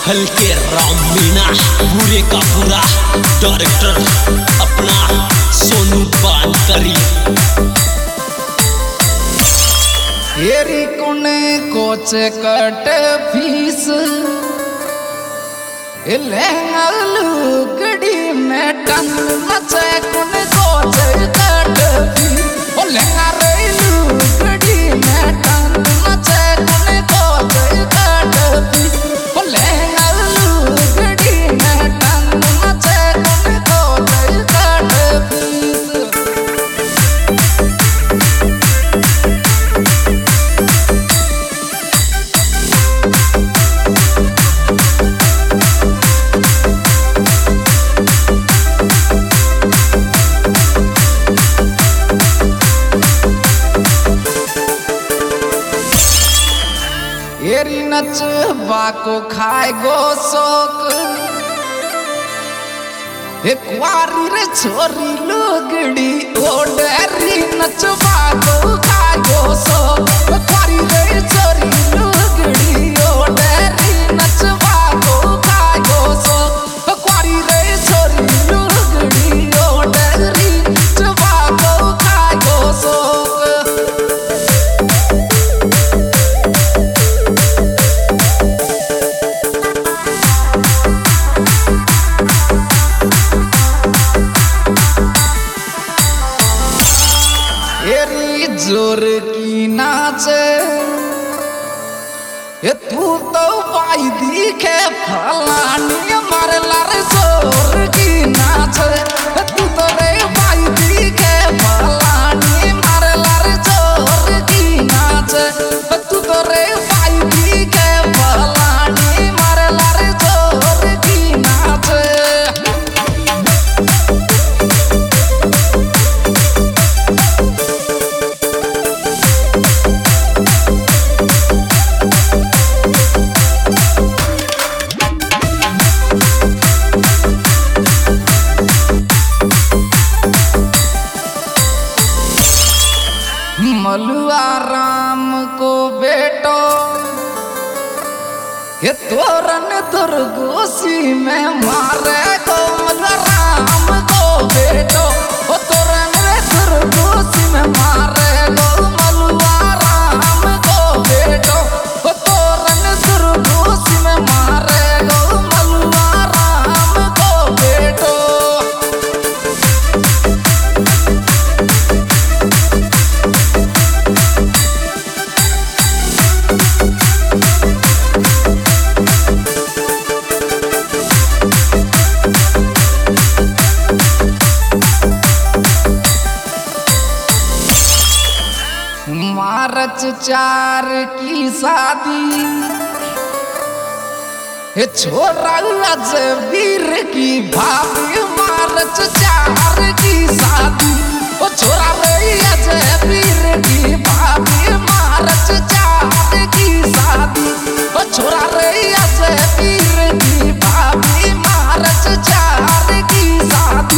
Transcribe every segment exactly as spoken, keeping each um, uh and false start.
हल्के राम मीना पूरे का पूरा डायरेक्टर अपना सोनू बानकरी। हेरी कुने कोच कट फीस लहंगलू गड़ी में टन मचे कुने कोच कट फीस लहंगा रेलू गड़ी में टन मचे कुने कोच कट फीस लहंगलू गड़ी में टन मचे कुने कोच कट फीस। हेरी नच बाको खाए गो शौक एक वारी रे छोरी लुगड़ी ओडरी नच बाको खाए गो शौक एक वारी रे छोरी लुगड़ी ओडरी नच बाको खाए गो शौक एक वारी रे छोरी लुगड़ी ओडरी नच बाको खाए गो शौक। जोर की नाचे ये तू तो पाई दिखे फलानी मारे लार जोर की नाचे तू तो रे पाई दिखे फलानी मारे लार जोर की नाचे तू तो रे पाई दिखे फलानी मारे लार जोर की नाचे। मलुआ राम को बेटो ये तोरन दुर्गोसी में मारे को मलुआ राम को बेटो वो तोरन दुर्गोसी में मारे को मलुआ राम को बेटो वो तोरन दुर्गोसी में मारे को मलुआ राम को बेटो। मार्च चार की शादी छोरा वीर की भाभी मार्च चार की शादी ओ छोरा वीर की भाभी मार्च चार की शादी ओ छोरा वीर की भाभी मार्च चार की शादी।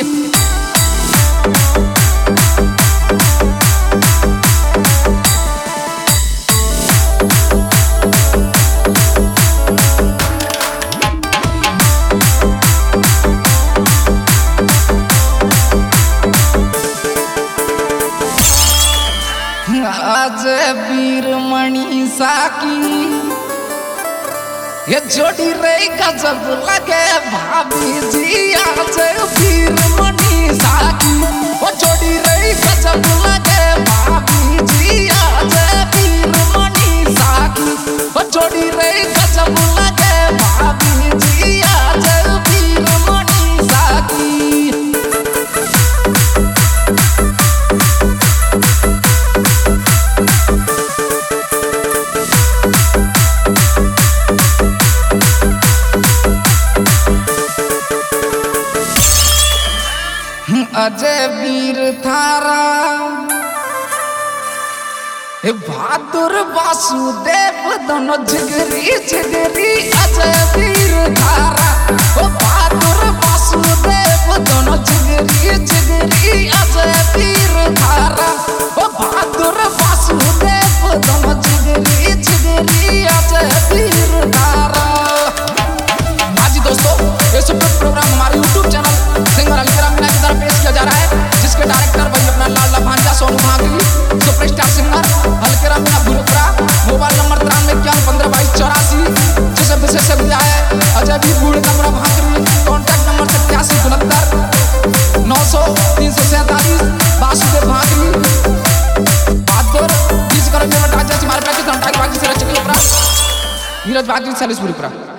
आज वीरमणि साकी ये जोड़ी रे गजब लगे भाभी जी। आज वीरमणि साकी वो जोड़ी रे गजब लगे भाभी जी। आज वीरमणि साकी वो जोड़ी रे गजब लगे भाभी जी। आज वीरमणि साकी अजय वीर थारा बहादुर वासुदेव दोनों जिगरी जिगरी अजय वीर थारा ओ बहादुर वासुदेव दोनों जिगरी जिगरी अजय वीर थारा ओ बहादुर वासुदेव दोनों जिगरी जिगरी अजय वीर थारा। फिरोज बहादुर सैलिसपुरी पूरा